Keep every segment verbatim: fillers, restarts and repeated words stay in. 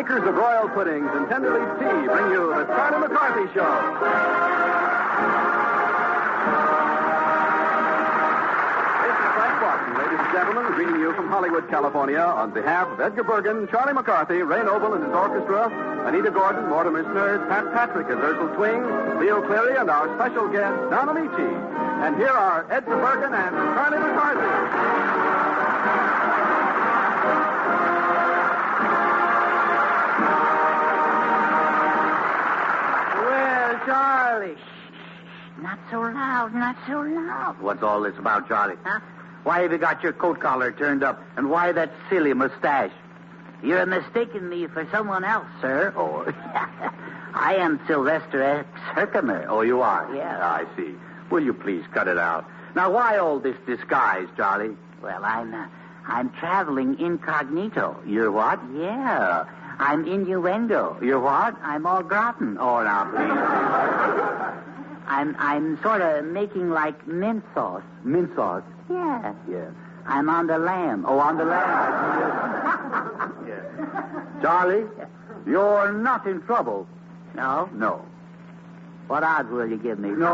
makers of Royal Puddings and Tenderleaf Tea bring you the Charlie McCarthy Show. Ladies and gentlemen, greeting you from Hollywood, California, on behalf of Edgar Bergen, Charlie McCarthy, Ray Noble and his orchestra, Anita Gordon, Mortimer Snerd, Pat Patrick as Ursel Twing, Leo Cleary, and our special guest, Don Amici. And here are Edgar Bergen and Charlie McCarthy. Well, Charlie, shh, not so loud, not so loud. What's all this about, Charlie? Huh? Why have you got your coat collar turned up? And why that silly mustache? You're mistaking me for someone else, sir. Oh. I am Sylvester X. Herkimer. Oh, you are? Yeah. I see. Will you please cut it out? Now, why all this disguise, Charlie? Well, I'm, uh, I'm traveling incognito. You're what? Yeah. I'm innuendo. You're what? I'm au gratin. Oh, now, please. I'm, I'm sort of making like mint sauce. Mint sauce? Yeah. Yeah. I'm on the lamb. Oh, on the lamb. Yeah. Charlie, you're not in trouble. No? No. What odds will you give me? No.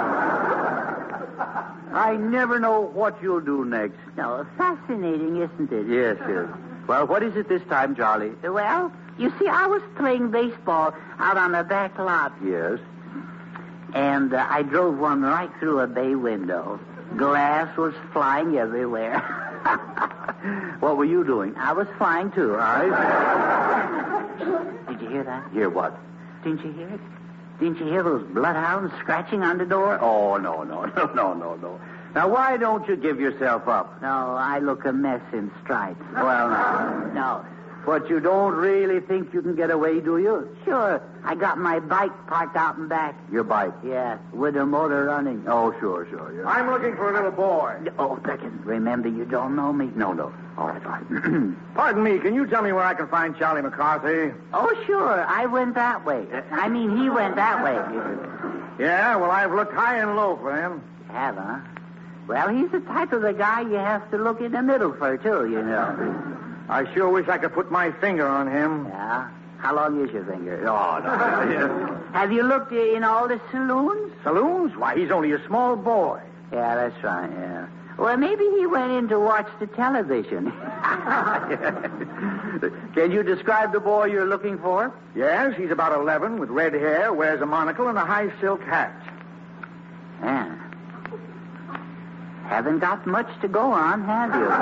I never know what you'll do next. No, fascinating, isn't it? Yes, yes. Well, what is it this time, Charlie? Well, you see, I was playing baseball out on the back lot. Yes. And uh, I drove one right through a bay window. Glass was flying everywhere. What were you doing? I was flying, too. I... Did you hear that? Hear what? Didn't you hear it? Didn't you hear those bloodhounds scratching on the door? Oh, no, no, no, no, no, no. Now, why don't you give yourself up? No, I look a mess in stripes. Well, no. No. But you don't really think you can get away, do you? Sure. I got my bike parked out in back. Your bike? Yeah, with the motor running. Oh, sure, sure. Yeah. I'm looking for a little boy. Oh, second. Remember, you don't know me? No, no. All right, fine. Pardon me, can you tell me where I can find Charlie McCarthy? Oh, sure. I went that way. I mean, he went that way. Yeah, well, I've looked high and low for him. You have, huh? Well, he's the type of the guy you have to look in the middle for, too, you know. I sure wish I could put my finger on him. Yeah? How long is your finger? Oh, no. Have you looked in all the saloons? Saloons? Why, he's only a small boy. Yeah, that's right, yeah. Well, maybe he went in to watch the television. Can you describe the boy you're looking for? Yes, he's about eleven, with red hair, wears a monocle and a high silk hat. Yeah. Haven't got much to go on, have you?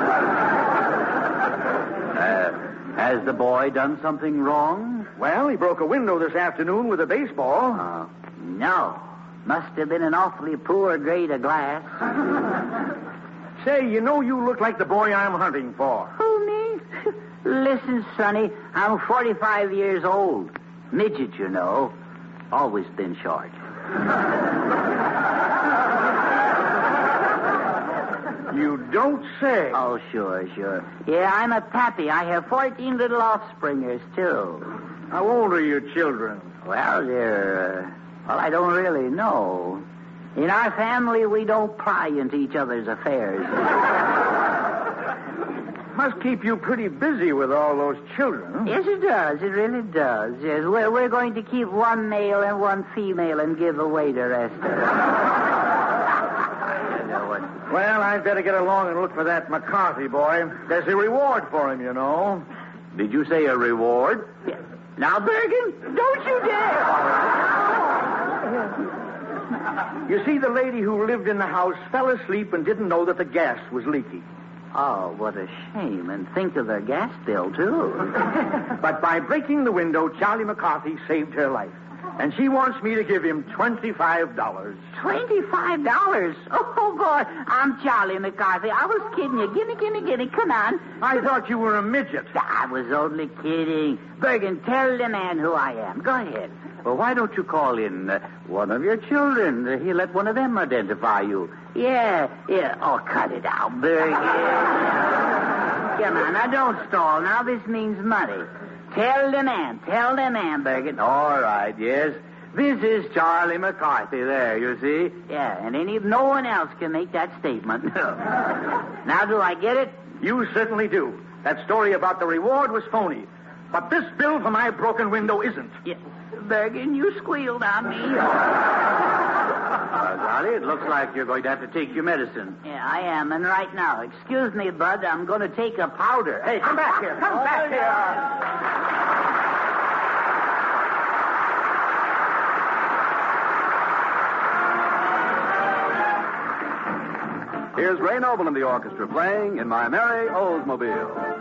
Uh, has the boy done something wrong? Well, he broke a window this afternoon with a baseball. Uh, no. Must have been an awfully poor grade of glass. Say, you know you look like the boy I'm hunting for. Who, me? Listen, Sonny, I'm forty-five years old. Midget, you know. Always been short. You don't say. Oh, sure, sure. Yeah, I'm a pappy. I have fourteen little offspringers, too. How old are your children? Well, they're, uh, well, I don't really know. In our family, we don't pry into each other's affairs. Must keep you pretty busy with all those children. Yes, it does. It really does. Yes, we're, we're going to keep one male and one female and give away the rest of them. Well, I'd better get along and look for that McCarthy boy. There's a reward for him, you know. Did you say a reward? Yeah. Now, Bergen, don't you dare! You see, the lady who lived in the house fell asleep and didn't know that the gas was leaking. Oh, what a shame. And think of the gas bill, too. But by breaking the window, Charlie McCarthy saved her life. And she wants me to give him twenty-five dollars. twenty-five dollars? Oh, boy. I'm Charlie McCarthy. I was kidding you. Gimme, gimme, gimme. Come on. I thought you were a midget. I was only kidding. Bergen, tell the man who I am. Go ahead. Well, why don't you call in uh, one of your children? Uh, he'll let one of them identify you. Yeah, yeah. Oh, cut it out, Bergen. Come on, now don't stall. Now this means money. Tell the man. Tell the man, Bergen. All right, yes. This is Charlie McCarthy there, you see. Yeah, and any, no one else can make that statement. Now, do I get it? You certainly do. That story about the reward was phony. But this bill for my broken window isn't. Yeah. Bergen, you squealed on me. Uh, Charlie, it looks like you're going to have to take your medicine. Yeah, I am, and right now. Excuse me, Bud, I'm going to take a powder. Hey, come back here. Come Oh, back here. Here's Ray Noble and the orchestra playing In My Merry Oldsmobile.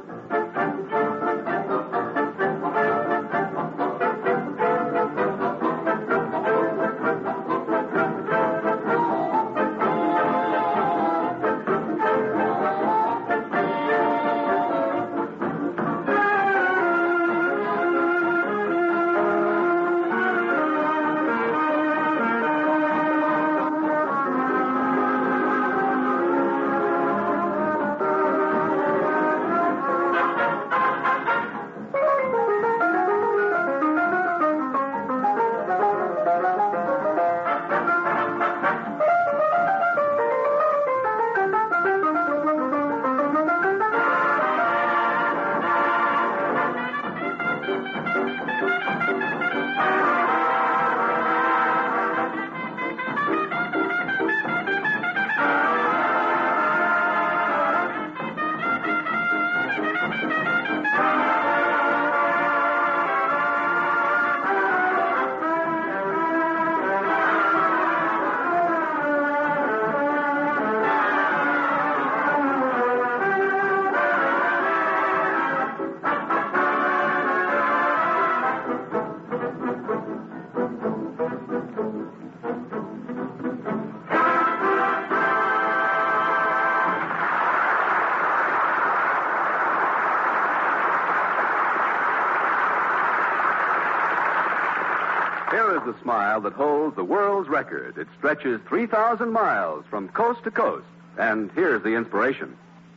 Here is the smile that holds the world's record. It stretches three thousand miles from coast to coast. And here's the inspiration.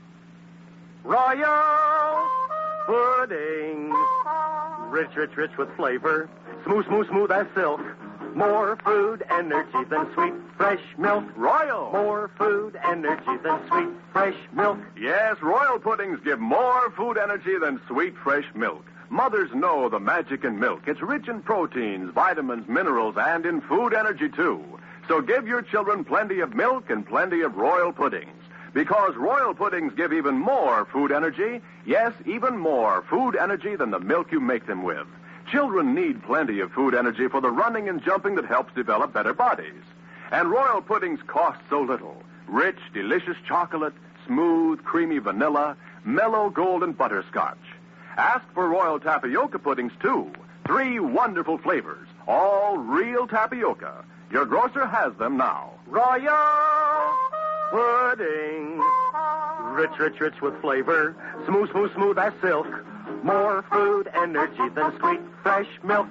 Royal pudding. Rich, rich, rich with flavor. Smooth, smooth, smooth as silk. More food energy than sweet, fresh milk. Royal. More food energy than sweet, fresh milk. Yes, Royal puddings give more food energy than sweet, fresh milk. Mothers know the magic in milk. It's rich in proteins, vitamins, minerals, and in food energy, too. So give your children plenty of milk and plenty of Royal puddings. Because Royal puddings give even more food energy. Yes, even more food energy than the milk you make them with. Children need plenty of food energy for the running and jumping that helps develop better bodies. And Royal puddings cost so little. Rich, delicious chocolate, smooth, creamy vanilla, mellow golden butterscotch. Ask for Royal tapioca puddings, too. Three wonderful flavors, all real tapioca. Your grocer has them now. Royal pudding. Rich, rich, rich with flavor. Smooth, smooth, smooth as silk. More food energy than sweet, fresh milk.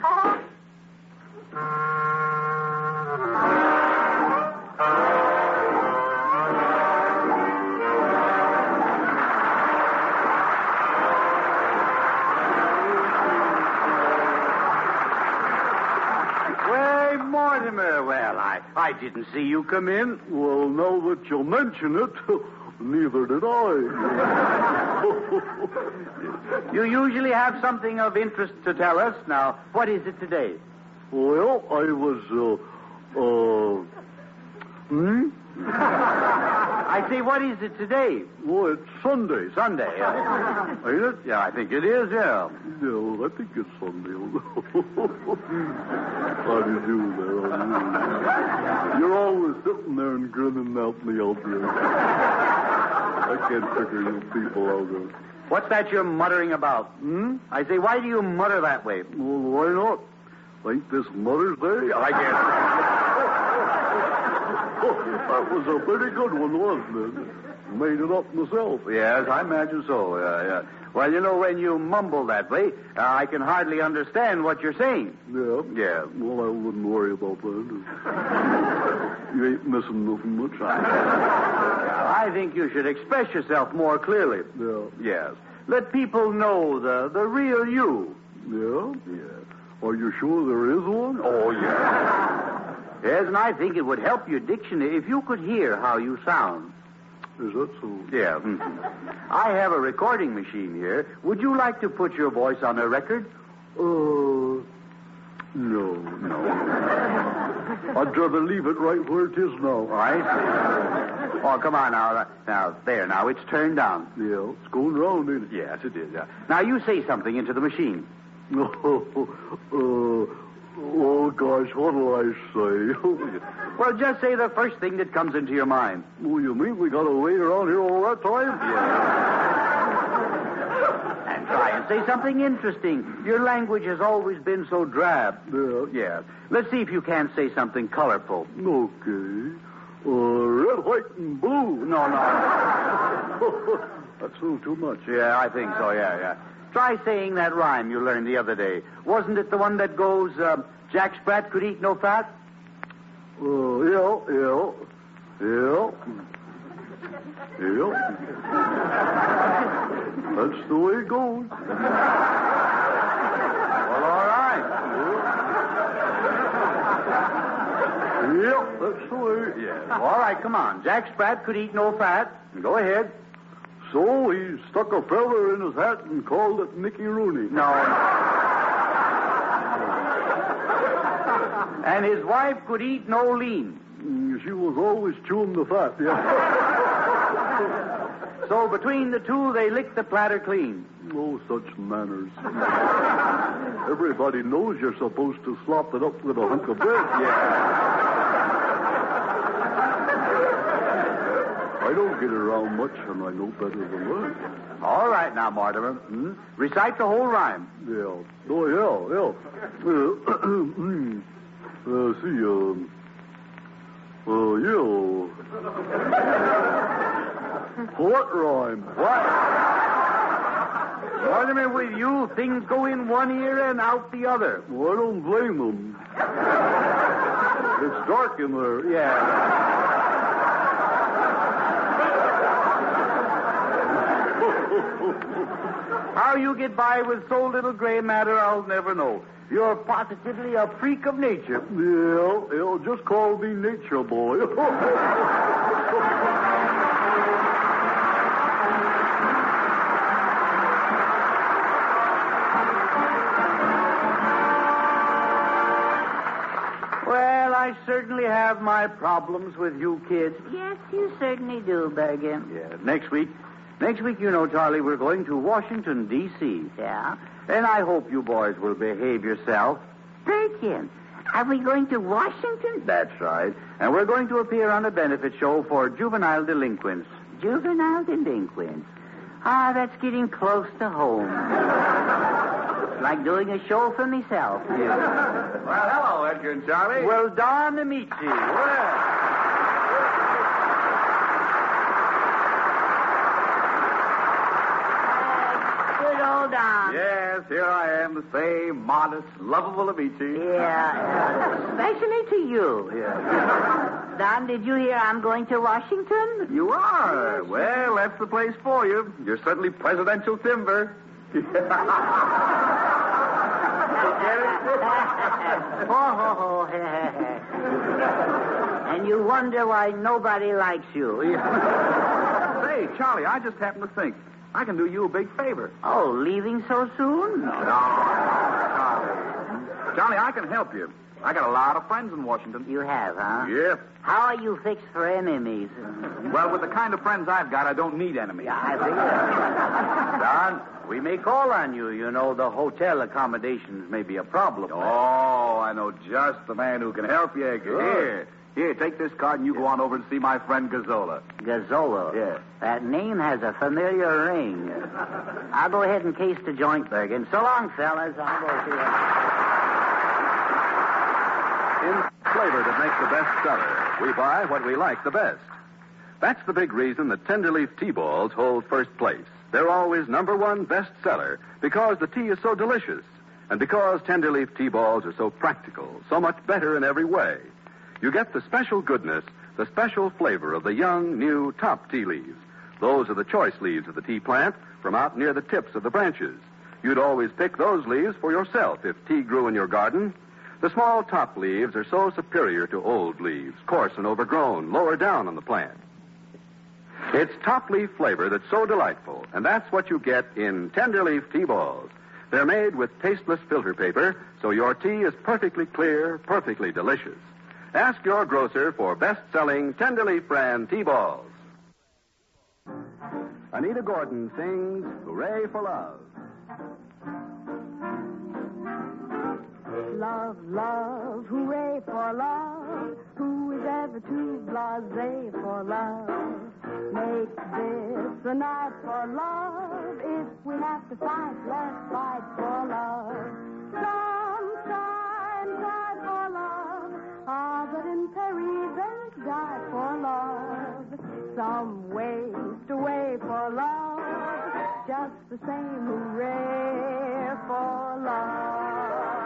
Mortimer, well, I, I didn't see you come in. Well, now that you mention it, neither did I. You usually have something of interest to tell us. Now, what is it today? Well, I was, uh, uh, hmm? I say, what is it today? Well, it's Sunday. Sunday. Uh, is it? Yeah, I think it is, yeah. No, I think it's Sunday. How do you do there? How do you do? You're always sitting there and grinning at me out there. I can't figure you people out there. What's that you're muttering about? Hmm? I say, why do you mutter that way? Well, why not? Ain't this Mother's Day? I guess. That was a pretty good one, wasn't it? Made it up myself. Yes, I imagine so. Uh, yeah. Well, you know, when you mumble that way, uh, I can hardly understand what you're saying. Yeah? Yeah. Well, I wouldn't worry about that. You ain't missing nothing much. I think you should express yourself more clearly. Yeah. Yes. Let people know the, the real you. Yeah? Yeah. Are you sure there is one? Oh, yes. Yes, and I think it would help your dictionary if you could hear how you sound. Is that so? Yeah. mhm. I have a recording machine here. Would you like to put your voice on a record? Uh, no, no. I'd rather leave it right where it is now. Oh, I see. Oh, come on now. Now, there, now, it's turned down. Yeah, it's going round, ain't it? Yes, it is. Yeah. Now, you say something into the machine. Oh, uh, oh, gosh, what'll I say? Well, just say the first thing that comes into your mind. Oh, you mean we got to wait around here all that time? And try and say something interesting. Your language has always been so drab. Yeah. Yeah. Let's see if you can say something colorful. Okay. Uh, red, white, and blue. No, no. That's a little too much. Yeah, I think so, yeah, yeah. Try saying that rhyme you learned the other day. Wasn't it the one that goes, uh, Jack Sprat could eat no fat? Uh, yeah, yeah, yeah. Yeah. That's the way it goes. Well, all right. Yeah, that's the way. Yeah. All right, come on. Jack Sprat could eat no fat. Go ahead. So he stuck a feather in his hat and called it Mickey Rooney. No. And his wife could eat no lean. Mm, She was always chewing the fat, yeah. So between the two, they licked the platter clean. Oh, such manners. Everybody knows you're supposed to slop it up with a hunk of bread. Yeah. I don't get around much, and I know better than that. All right now, Mortimer. Hmm? Recite the whole rhyme. Yeah. Oh, yeah, yeah. Uh, mm, uh, see, um... Uh, yeah. What rhyme? What? Mortimer, with you, things go in one ear and out the other. Well, I don't blame them. It's dark in there. Yeah. How you get by with so little gray matter, I'll never know. You're positively a freak of nature. Yeah, yeah, just call me Nature Boy. Well, I certainly have my problems with you kids. Yes, you certainly do, Bergen. Yeah, next week. Next week, you know, Charlie, we're going to Washington, D C Yeah? And I hope you boys will behave yourself. Bergen, are we going to Washington? That's right. And we're going to appear on a benefit show for juvenile delinquents. Juvenile delinquents. Ah, that's getting close to home. It's like doing a show for myself. Well, hello, Edgar and Charlie. Well, darn to meet you. Well. Don. Yes, here I am, the same modest, lovable Amici. Yeah, especially to you. Yeah. Don, did you hear I'm going to Washington? You are? Well, that's the place for you. You're certainly presidential timber. ho, ho, ho. And you wonder why nobody likes you. Say, Charlie, I just happened to think. I can do you a big favor. Oh, leaving so soon? No, Charlie. Charlie, I can help you. I got a lot of friends in Washington. You have, huh? Yeah. How are you fixed for enemies? Well, with the kind of friends I've got, I don't need enemies. Yeah, I figure. Don, we may call on you. You know, the hotel accommodations may be a problem. Oh, I know just the man who can help you, Edgar. Here. Here, take this card and you go on over and see my friend Gazzola. Gazzola? Yeah. That name has a familiar ring. I'll go ahead and case the joint, Bergen. So long, fellas. I'll go see you. In flavor that makes the best seller, we buy what we like the best. That's the big reason that Tenderleaf tea balls hold first place. They're always number one best seller because the tea is so delicious and because Tenderleaf tea balls are so practical, so much better in every way. You get the special goodness, the special flavor of the young, new top tea leaves. Those are the choice leaves of the tea plant from out near the tips of the branches. You'd always pick those leaves for yourself if tea grew in your garden. The small top leaves are so superior to old leaves, coarse and overgrown, lower down on the plant. It's top leaf flavor that's so delightful, and that's what you get in Tenderleaf tea balls. They're made with tasteless filter paper, so your tea is perfectly clear, perfectly delicious. Ask your grocer for best-selling Tenderleaf brand tea balls. Anita Gordon sings Hooray for Love. Love, love, hooray for love. Who is ever too blasé for love? Make this a night for love. If we have to fight, let's fight for love. Sunshine, die for love. Ah, but in Paris, there's die for love. Some waste away for love. Just the same, hooray for love.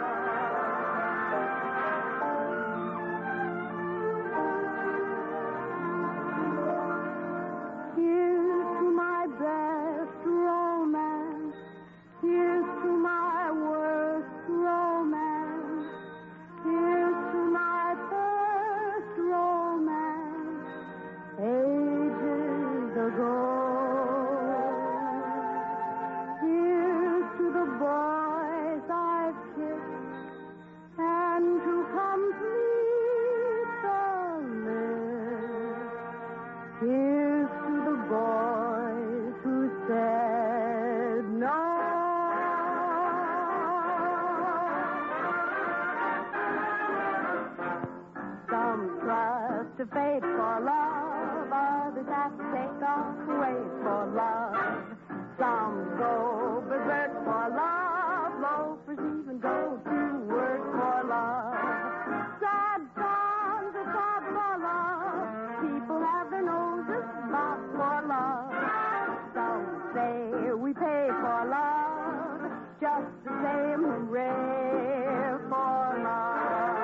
To fate for love, others have to take off the weight for love. Some go berserk for love, loafers even go to work for love. Sad times are sad for love, people have their noses bobbed for love. Some say we pay for love, just the same, hooray for love.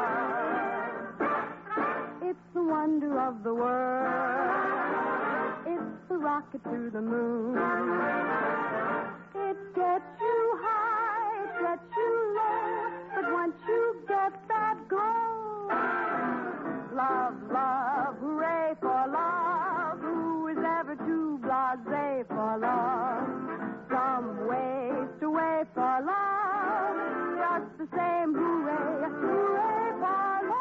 The wonder of the world. It's the rocket to the moon. It gets you high, it gets you low, but once you get that glow, love, love, hooray for love. Who is ever too blasé for love? Some waste away for love. Just the same, hooray, hooray for love.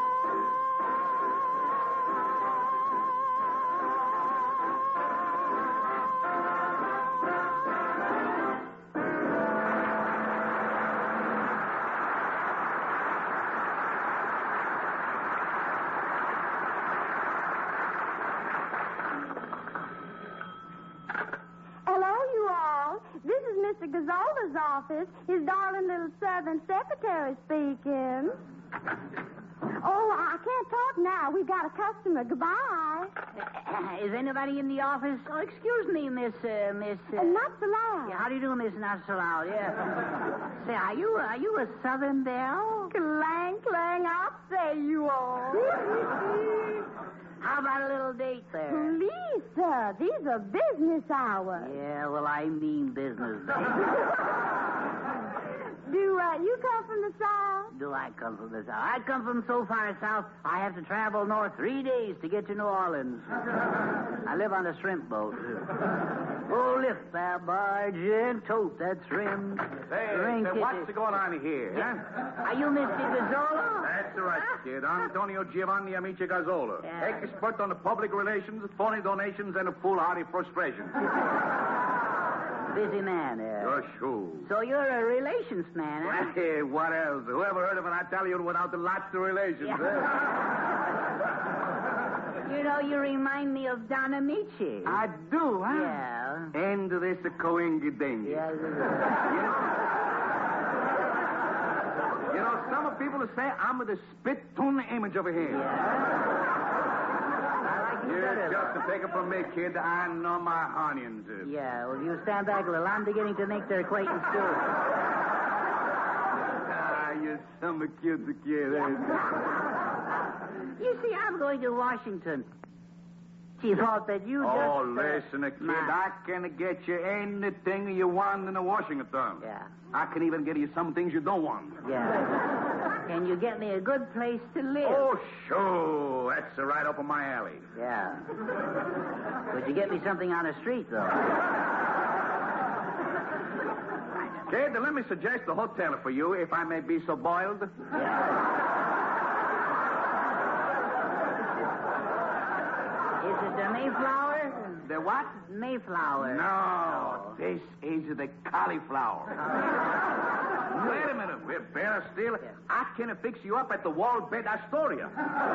Mister Gazzola's office, his darling little servant secretary speaking. Oh, I can't talk now. We've got a customer. Goodbye. Uh, is anybody in the office? Oh, excuse me, Miss, uh, Miss... Uh... Uh, not so loud. Yeah, how do you do, Miss Not So Loud? Yeah. Say, are you, are you a Southern belle? Clang, clang, I'll say you are. How about a little date there? Please, sir, these are business hours. Yeah, well, I mean business, baby. Do uh, you come from the South? Do I come from the South? I come from so far south, I have to travel north three days to get to New Orleans. I live on a shrimp boat. Oh, lift that barge and tote that shrimp. Say, Drink say it. what's going on here, huh? Are you Mister Gazzola? That's right, kid. Antonio Giovanni Amici Gazzola. Yeah. Expert on the public relations, phony donations, and a foolhardy frustration. Busy man, uh. Your shoe. So you're a relations man, huh? Hey, what else? Whoever heard of an Italian without the lots of relations, Yeah. huh? You know, you remind me of Don Amici. I do, huh? Yeah. And this a coincidence. Yeah. You know, some people say I'm the spit-tune image over here. I like you Yeah, better. just to take it from me, kid, I know my onions. Yeah, well, you stand back a little. I'm beginning to make their acquaintance, too. Ah, you some cute kid. You see, I'm going to Washington. She thought that you Oh, just... listen, kid, Ma- I can get you anything you want in Washington. Yeah. I can even get you some things you don't want. Yeah. Can you get me a good place to live? Oh, sure. That's right up in my alley. Yeah. Could you get me something on the street, though? Kid, let me suggest a hotel for you, if I may be so bold. Yeah. Is it the Mayflower? The what? Mayflower. No, this is the cauliflower. Wait a minute. We're better still. I can fix you up at the Wall Bed Astoria.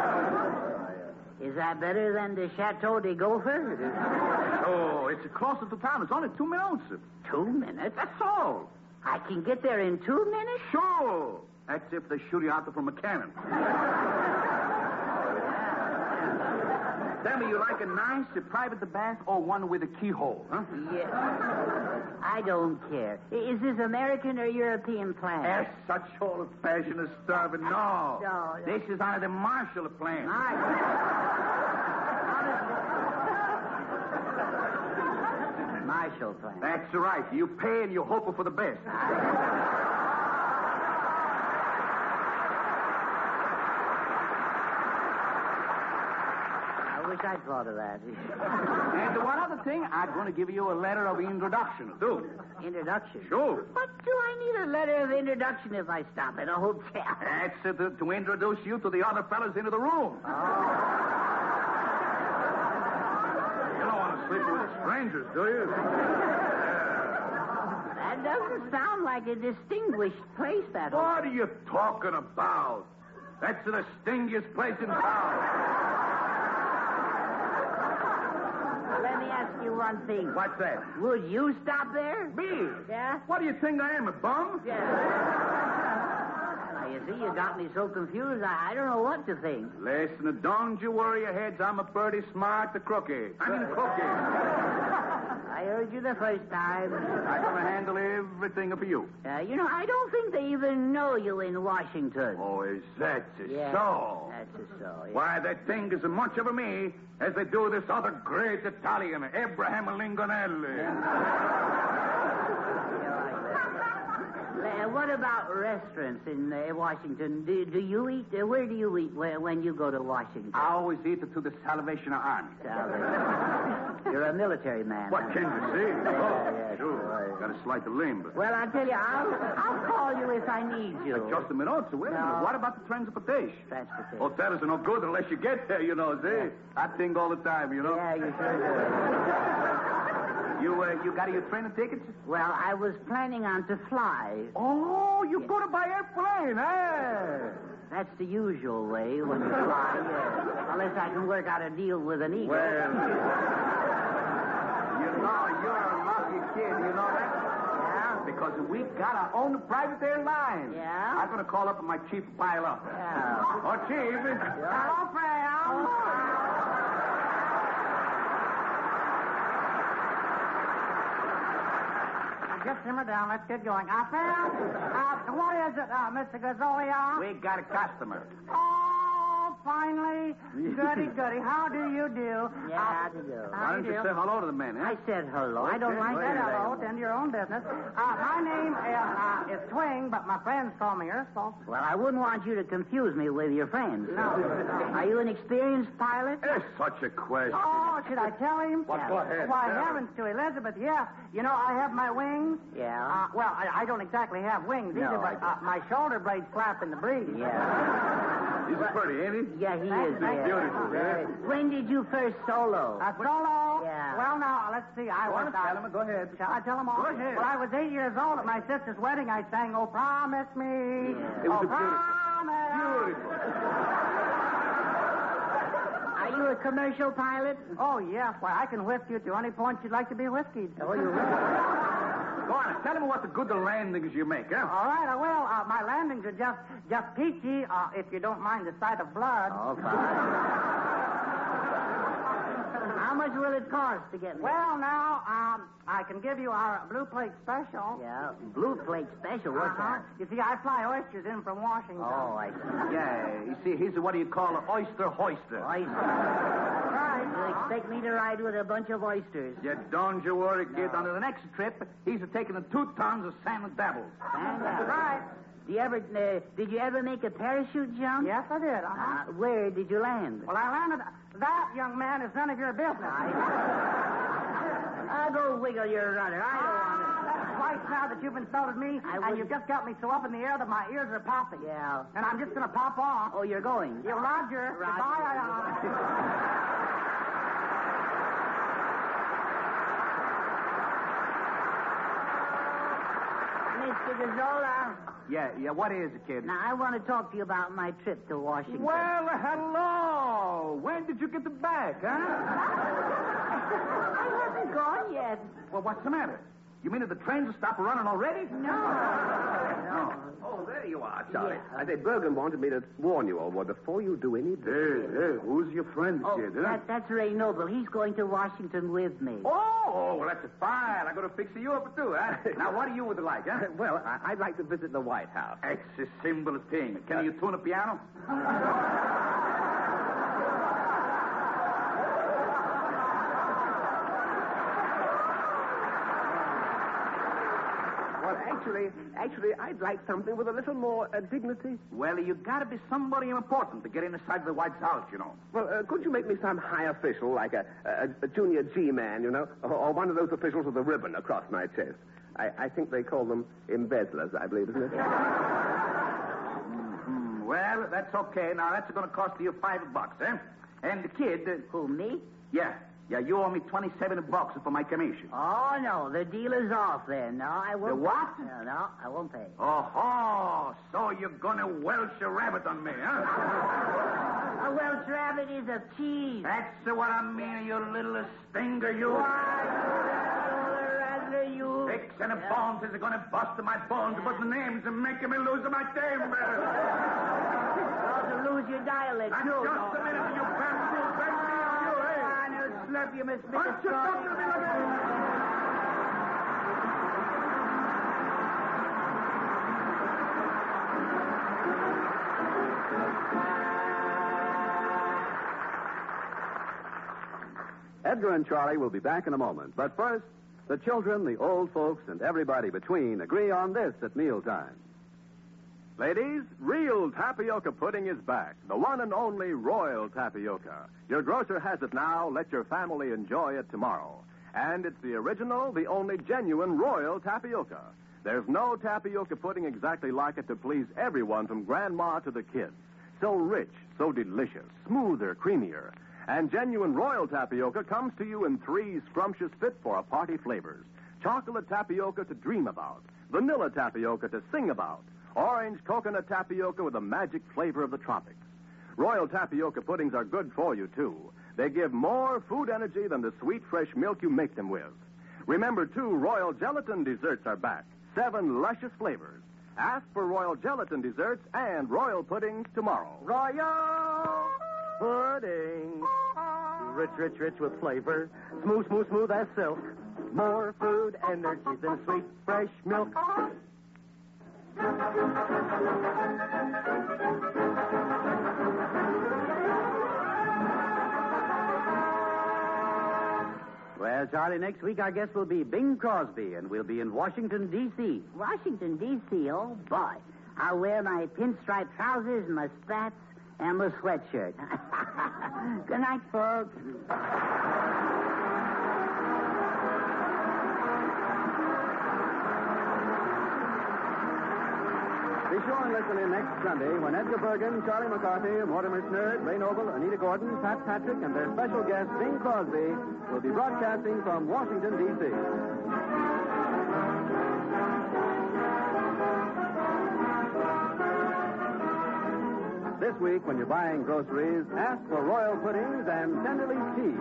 Is that better than the Chateau de Gopher? Oh, it's closer to town. It's only two minutes. Two minutes? That's all. I can get there in two minutes? Sure. That's if they shoot you out from a cannon. Tell me, you like a nice uh, private bath or one with a keyhole, huh? Yeah. I don't care. Is this American or European plan? That's such old-fashioned starving. No. No, no. This is under the Marshall Plan. Marshall Plan. That's right. You pay and you hope for the best. I wish I'd thought of that. And one other thing, I'm going to give you a letter of introduction, too. Introduction? Sure. What do I need a letter of introduction if I stop at a hotel? That's uh, to, to introduce you to the other fellas into the room. Oh. You don't want to sleep with strangers, do you? That doesn't sound like a distinguished place, that hotel. What are you talking about? That's the distinguished place in town. Let me ask you one thing. What's that? Would you stop there? Me? Yeah? What do you think I am, a bum? Yeah. Now, you see, you got me so confused, I, I don't know what to think. Listen, don't you worry your heads. I'm a pretty smart crookie. I mean, cookie. I heard you the first time. I'm going to handle everything for you. Uh, you know, I don't think they even know you in Washington. Oh, is that Yeah, so? That's so, yeah. Why, they think as much of me as they do this other great Italian, Abraham Lingonelli. Uh, what about restaurants in uh, Washington? Do, do you eat? Uh, where do you eat where, when you go to Washington? I always eat it to the Salvation Army. Salvation. You're a military man. What huh? can you see? Yeah, oh, yeah, sure. sure. Got a slight limb. But... Well, I'll tell you, I'll, I'll call you if I need you. Just a minute, so wait a No. minute. What about the transportation? Transportation. Hotels are no good unless you get there, you know, see? I think all the time, you know? Yeah, you sure do. You, uh, you got your train tickets? Well, I was planning on to fly. Oh, you go to buy airplane, eh? That's the usual way when you fly, yeah. Unless I can work out a deal with an eagle. Well, you know, you're a lucky kid, you know that? Yeah? Because we got our own private airline. Yeah? I'm going to call up my chief pilot. Yeah. Oh, chief. Hello, Fran. Just simmer down. Let's get going. Uh, Fran, uh, what is it, uh, Mister Gazzolia? We got a customer. Oh, finally. Goody, goody. How do you do? Yeah, Uh, how do you do? Why don't you say hello to the man, eh? I said hello. I don't Okay, like wait Say a that. minute. hello, tend to your own business. Uh, my name is, uh, is Twing, but my friends call me Earthball. Well, I wouldn't want you to confuse me with your friends. No. Are you an experienced pilot? It's such a question. Oh, should I tell him? What, go ahead. Why, Tell him. heavens to Elizabeth, yes. You know, I have my wings. Yeah. Uh, well, I, I don't exactly have wings No, either, I but uh, my shoulder blades flap in the breeze. Yeah. He's pretty, ain't he? Yeah, he Thank- is. thank Yeah. you. Beautiful, Very- yeah. When did you first solo? A solo? Yeah. Well, now, let's see. I Go on, was... tell him. Go ahead. Shall I tell them all? Go ahead. Well, I was eight years old at my sister's wedding. I sang, "Oh, promise me." Yeah. It was oh, a beautiful- promise. Beautiful. Are you a commercial pilot? Oh, yes. Why, I can whisk you to any point you'd like to be whiskied. Oh, you Go on, tell him what the good landings you make, huh? All right, I will. Uh, my landings are just just peachy, uh, if you don't mind the sight of blood. Oh, fine. How much will it cost to get me? Well, now, um, I can give you our blue plate special. Yeah, blue plate special. What's Uh-huh. that? You see, I fly oysters in from Washington. Oh, I see. Yeah, you see, he's what do you call an oyster hoister. Oysters. Right. You expect me to ride with a bunch of oysters? Yeah, don't you worry, kid. On the next trip, he's taking the two tons of salmon dabbles. And, That's uh, right. Do you ever, uh, did you ever make a parachute jump? Yes, I did. Uh-huh. Uh, where did you land? Well, I landed. That, young man, is none of your business. I'll go wiggle your rudder. I don't want to. Ah, that's twice now that you've insulted me, I and wouldn't- you've just got me so up in the air that my ears are popping. Yeah. And I'm just going to pop off. Oh, you're going? You Roger. Roger. Goodbye. uh, Mister Gazzola. Yeah, yeah, what is it, kid? Now, I want to talk to you about my trip to Washington. Well, hello. When did you get the bag, huh? I haven't gone yet. Well, what's the matter? You mean that the trains have stopped running already? No. Oh, there you are, Charlie. Yeah. I say, Bergen wanted me to warn you all, boy, before you do any... Hey, hey, who's your friend, Oh, kid, huh? that, that's Ray Noble. He's going to Washington with me. Oh, well, that's fine. I'm going to fix you up, too, huh? Now, what do you would like, huh? Well, I- I'd like to visit the White House. It's a simple thing. Can you tune a piano? Well, actually, actually, I'd like something with a little more uh, dignity. Well, you got to be somebody important to get inside the White House, you know. Well, uh, could you make me some high official, like a, a, a junior G-man, you know, or, or one of those officials with a ribbon across my chest? I, I think they call them embezzlers, I believe, isn't it? Mm, well, that's okay. Now, that's going to cost you five bucks, eh? And the kid... Uh, Who, me? yeah. Yeah, you owe me twenty-seven bucks for my commission. Oh, no. The deal is off then. No, I won't. The what? No, no, I won't pay. Oh, so you're going to welch a rabbit on me, huh? A Welsh rabbit is a cheese. That's what I mean, you little stinger, you. Rather you. Sticks and a bones is going to bust my bones, but the names are making me lose my temper. Oh, to lose your dialect, And too. just a minute, you bamboo, bamboo, you, eh? I'll slap you, Miss Why don't you come to me like that? Edgar and Charlie will be back in a moment. But first, the children, the old folks, and everybody between agree on this at mealtime. Ladies, real tapioca pudding is back. The one and only Royal Tapioca. Your grocer has it now. Let your family enjoy it tomorrow. And it's the original, the only genuine Royal Tapioca. There's no tapioca pudding exactly like it to please everyone from grandma to the kids. So rich, so delicious, smoother, creamier. And genuine Royal Tapioca comes to you in three scrumptious fit-for-a-party flavors. Chocolate tapioca to dream about. Vanilla tapioca to sing about. Orange coconut tapioca with the magic flavor of the tropics. Royal Tapioca puddings are good for you, too. They give more food energy than the sweet, fresh milk you make them with. Remember, too, Royal Gelatin desserts are back. Seven luscious flavors. Ask for Royal Gelatin desserts and Royal puddings tomorrow. Royal pudding. Rich, rich, rich with flavor. Smooth, smooth, smooth as silk. More food energy than sweet, fresh milk. Well, Charlie, next week our guest will be Bing Crosby, and we'll be in Washington, D C Washington, D C, oh, boy. I'll wear my pinstripe trousers and my spats and my sweatshirt. Good night, folks. Be sure and listen in next Sunday when Edgar Bergen, Charlie McCarthy, Mortimer Snerd, Ray Noble, Anita Gordon, Pat Patrick, and their special guest, Bing Crosby, will be broadcasting from Washington, D C This week, when you're buying groceries, ask for Royal Puddings and Tenderleaf Tea.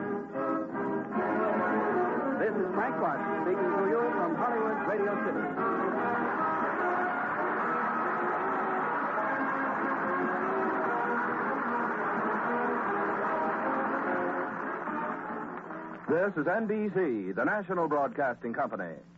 This is Frank Watts speaking to you from Hollywood Radio City. This is N B C, the national broadcasting company.